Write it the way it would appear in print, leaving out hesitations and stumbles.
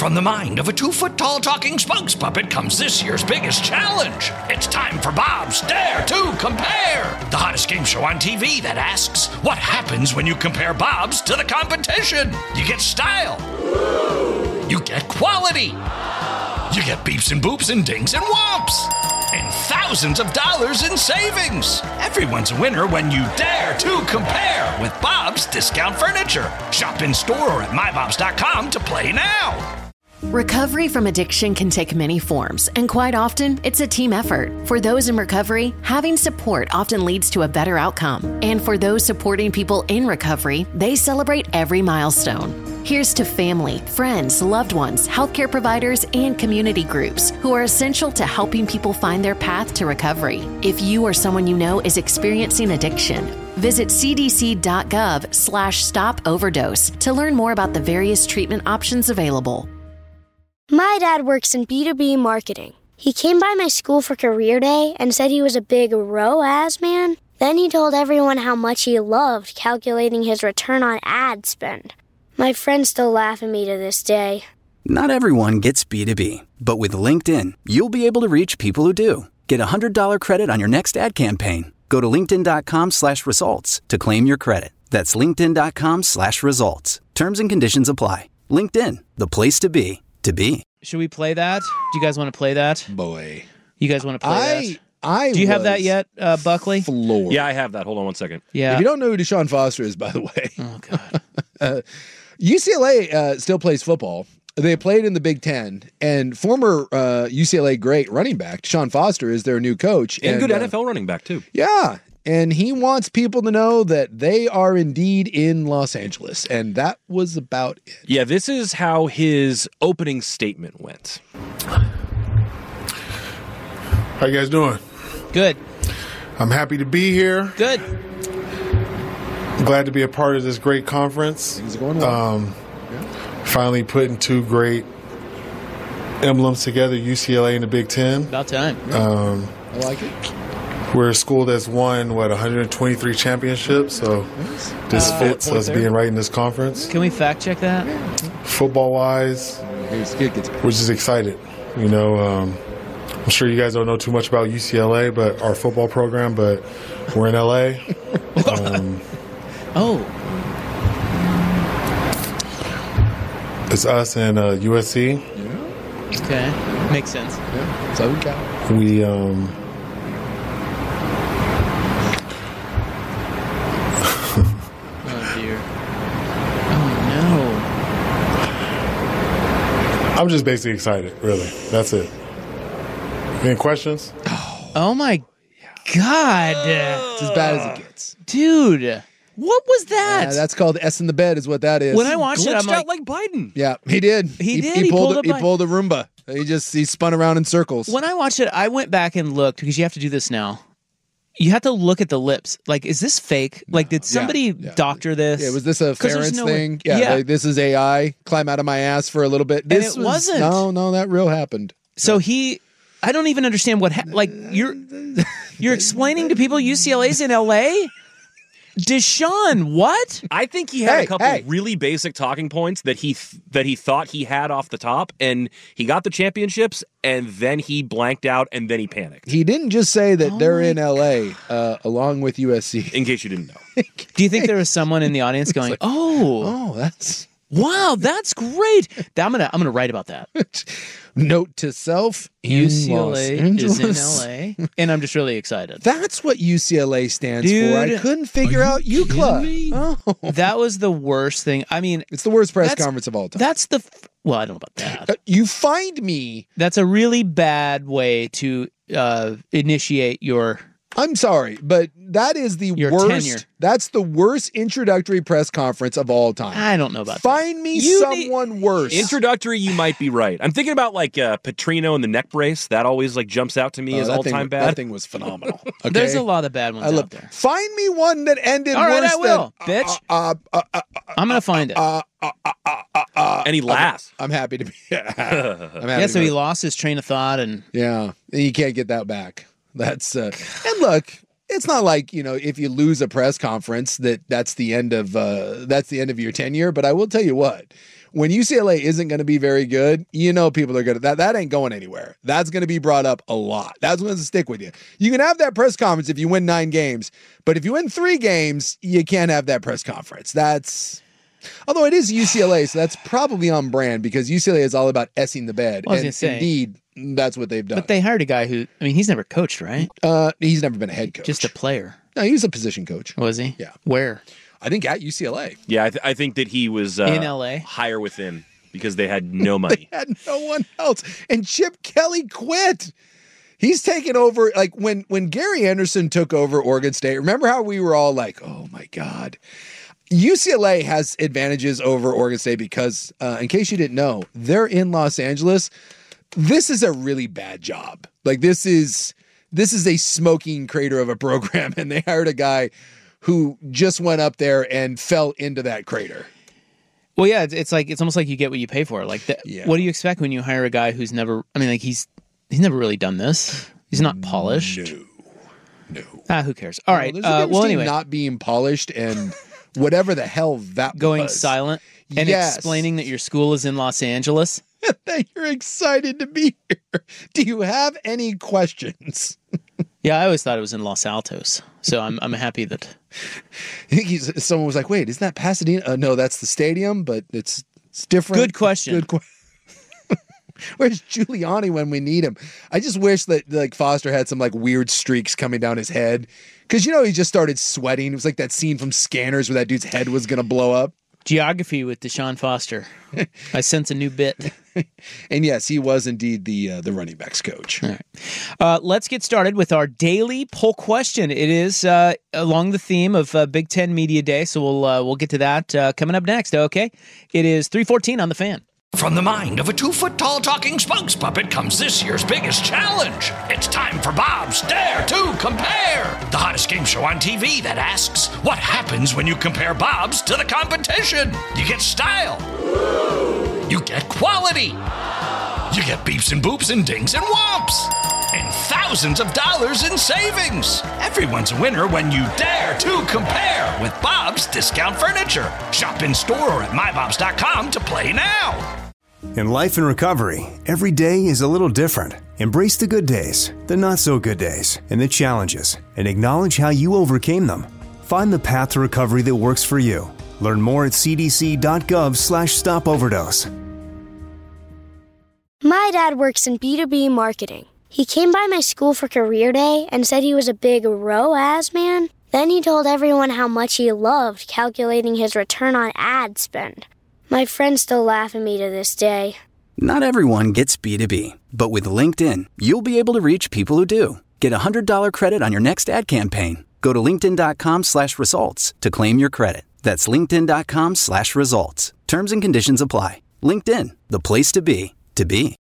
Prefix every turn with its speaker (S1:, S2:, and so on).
S1: From the mind of a 2-foot-tall talking spokes puppet comes this year's biggest challenge. It's time for Bob's Dare to Compare, the hottest game show on TV that asks, what happens when you compare Bob's to the competition? You get style. You get quality. You get beeps and boops and dings and whomps. And thousands of dollars in savings. Everyone's a winner when you dare to compare with Bob's Discount Furniture. Shop in store or at mybobs.com to play now.
S2: Recovery from addiction can take many forms, and quite often, it's a team effort. For those in recovery, having support often leads to a better outcome. And for those supporting people in recovery, they celebrate every milestone. Here's to family, friends, loved ones, healthcare providers, and community groups who are essential to helping people find their path to recovery. If you or someone you know is experiencing addiction, visit cdc.gov/stop overdose to learn more about the various treatment options available.
S3: My dad works in B2B marketing. He came by my school for career day and said he was a big ROAS man. Then he told everyone how much he loved calculating his return on ad spend. My friends still laugh at me to this day.
S4: Not everyone gets B2B, but with LinkedIn, you'll be able to reach people who do. Get a $100 credit on your next ad campaign. Go to linkedin.com/results to claim your credit. That's linkedin.com/results. Terms and conditions apply. LinkedIn, the place to be.
S5: Should we play that? Do you guys want to play that?
S6: Boy.
S5: You guys want to play
S6: that?
S5: Do you have that yet, Buckley?
S6: Floored.
S7: Yeah, I have that. Hold on one second.
S5: Yeah.
S6: If you don't know who Deshaun Foster is, by the way.
S5: Oh, God.
S6: UCLA still plays football. They played in the Big Ten, and former UCLA great running back, Deshaun Foster, is their new coach.
S7: And good NFL running back, too.
S6: Yeah. And he wants people to know that they are indeed in Los Angeles. And that was about it.
S7: Yeah, this is how his opening statement went.
S8: How you guys doing?
S5: Good.
S8: I'm happy to be here.
S5: Good.
S8: Glad to be a part of this great conference.
S6: Things are going well.
S8: Finally putting two great emblems together, UCLA and the Big Ten.
S5: About time.
S6: I like it.
S8: We're a school that's won, 123 championships, so this fits us being right in this conference.
S5: Can we fact check that?
S8: Football-wise, we're just excited. You know, I'm sure you guys don't know too much about UCLA, but our football program, but we're in LA. It's us and USC.
S5: Yeah. Okay. Makes sense.
S6: Yeah. Southern Cal.
S8: We, I'm just basically excited, really. That's it. Any questions?
S5: Oh my God.
S6: It's as bad as it gets.
S5: Dude, what was that?
S6: That's called S in the bed is what that is.
S5: When I watched it, I'm
S7: like Biden.
S6: Yeah, he did. He pulled a Roomba. He spun around in circles.
S5: When I watched it, I went back and looked, because you have to do this now. You have to look at the lips. Like, is this fake? Like, did somebody doctor this?
S6: Yeah, was this a Ference thing? Yeah. Like, this is AI. Climb out of my ass for a little bit. This
S5: wasn't.
S6: No, that real happened.
S5: So I don't even understand what, like, you're explaining to people UCLA's in LA? Deshaun, what?
S7: I think he had a couple really basic talking points that he thought he had off the top, and he got the championships, and then he blanked out, and then he panicked.
S6: He didn't just say that they're in LA along with USC.
S7: In case you didn't know.
S5: Do you think there was someone in the audience going,
S6: that's...
S5: Wow, that's great. I'm gonna write about that.
S6: Note to self:
S5: UCLA is in LA, and I'm just really excited.
S6: That's what UCLA stands for. I couldn't figure out UCLA. Oh,
S5: that was the worst thing. I mean,
S6: it's the worst press conference of all time.
S5: That's well, I don't know about that.
S6: You find me.
S5: That's a really bad way to initiate your.
S6: I'm sorry, but that is the worst. Tenure. That's the worst introductory press conference of all time.
S5: I don't know about
S6: Find
S5: that.
S6: me someone worse.
S7: Introductory, you might be right. I'm thinking about like Petrino and the neck brace. That always like jumps out to me as all-time bad.
S6: That thing was phenomenal. Okay?
S5: There's a lot of bad ones out there.
S6: Find me one that ended
S5: all right,
S6: worse
S5: I will,
S6: than,
S5: bitch. I'm going to find it.
S7: And he laughs.
S6: I'm happy to be.
S5: So he lost his train of thought. And
S6: you can't get that back. That's and look, it's not like, if you lose a press conference that's the end of your tenure. But I will tell you what, when UCLA isn't going to be very good, people are going to, that ain't going anywhere. That's going to be brought up a lot. That's going to stick with you. You can have that press conference if you win 9 games, but if you win 3 games, you can't have that press conference. Although it is UCLA, so that's probably on brand because UCLA is all about essing the bed.
S5: Well, I was going to say,
S6: indeed, that's what they've done.
S5: But they hired a guy who, he's never coached, right?
S6: He's never been a head coach.
S5: Just a player.
S6: No, he was a position coach.
S5: Was he?
S6: Yeah.
S5: Where?
S6: I think at UCLA.
S7: Yeah, I think that he was
S5: in LA,
S7: higher within because they had no money.
S6: They had no one else, and Chip Kelly quit. He's taken over. Like when Gary Anderson took over Oregon State. Remember how we were all like, "Oh my God." UCLA has advantages over Oregon State because, in case you didn't know, they're in Los Angeles. This is a really bad job. Like this is a smoking crater of a program, and they hired a guy who just went up there and fell into that crater.
S5: Well, yeah, it's almost like you get what you pay for. Like, what do you expect when you hire a guy who's never? He's never really done this. He's not polished.
S6: No.
S5: Who cares? All right.
S6: Anyway, not being polished and whatever the hell that
S5: going
S6: was.
S5: silent and explaining that your school is in Los Angeles.
S6: That you're excited to be here. Do you have any questions?
S5: Yeah, I always thought it was in Los Altos, so I'm happy that.
S6: I think someone was like, "Wait, isn't that Pasadena?" No, that's the stadium, but it's different.
S5: Good question.
S6: Where's Giuliani when we need him? I just wish that Foster had some weird streaks coming down his head because he just started sweating. It was like that scene from Scanners where that dude's head was gonna blow up.
S5: Geography with Deshaun Foster. I sense a new bit.
S6: And yes, he was indeed the running backs coach.
S5: All right. Let's get started with our daily poll question. It is along the theme of Big Ten Media Day, so we'll get to that coming up next. Okay, it is 3:14 on the Fan.
S1: From the mind of a 2-foot-tall talking spokes puppet comes this year's biggest challenge. It's time for Bob's Dare to Compare, the hottest game show on TV that asks, what happens when you compare Bob's to the competition? You get style. You get quality. You get beeps and boops and dings and whomps. And thousands of dollars in savings. Everyone's a winner when you dare to compare with Bob's Discount Furniture. Shop in store or at mybobs.com to play now.
S9: In life and recovery, every day is a little different. Embrace the good days, the not so good days, and the challenges, and acknowledge how you overcame them. Find the path to recovery that works for you. Learn more at cdc.gov/stopoverdose.
S3: My dad works in B2B marketing. He came by my school for career day and said he was a big ROAS man. Then he told everyone how much he loved calculating his return on ad spend. My friends still laugh at me to this day.
S4: Not everyone gets B2B, but with LinkedIn, you'll be able to reach people who do. Get a $100 credit on your next ad campaign. Go to linkedin.com/results to claim your credit. That's linkedin.com/results. Terms and conditions apply. LinkedIn, the place to be, to be.